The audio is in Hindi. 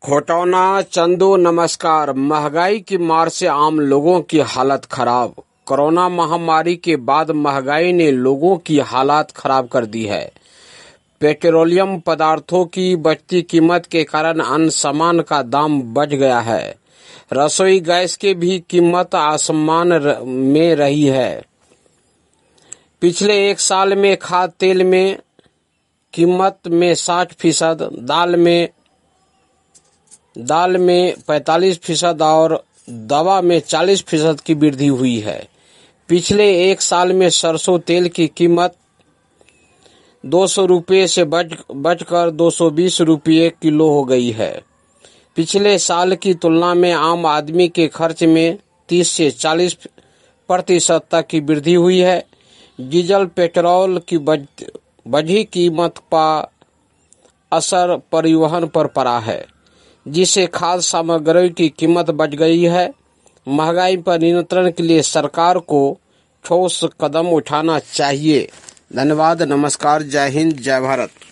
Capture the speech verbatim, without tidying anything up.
खोटौना चंदू नमस्कार। महंगाई की मार से आम लोगों की हालत खराब। कोरोना महामारी के बाद महंगाई ने लोगों की हालत खराब कर दी है। पेट्रोलियम पदार्थों की बढ़ती कीमत के कारण अन्य सामान का दाम बढ़ गया है। रसोई गैस की भी कीमत आसमान में रही है। पिछले एक साल में खाद्य तेल में कीमत में साठ फीसद, दाल में दाल में पैंतालीस फीसद और दवा में चालीस फीसद की वृद्धि हुई है। पिछले एक साल में सरसों तेल की कीमत दो सौ रुपये से बढ़ बढ़कर दो सौ बीस रुपये किलो हो गई है। पिछले साल की तुलना में आम आदमी के खर्च में तीस से चालीस प्रतिशत तक की वृद्धि हुई है। डीजल पेट्रोल की बढ़ी कीमत का असर परिवहन पर पड़ा है, जिससे खाद्य सामग्री की कीमत बढ़ गई है। महंगाई पर नियंत्रण के लिए सरकार को ठोस कदम उठाना चाहिए। धन्यवाद। नमस्कार। जय हिंद, जय भारत।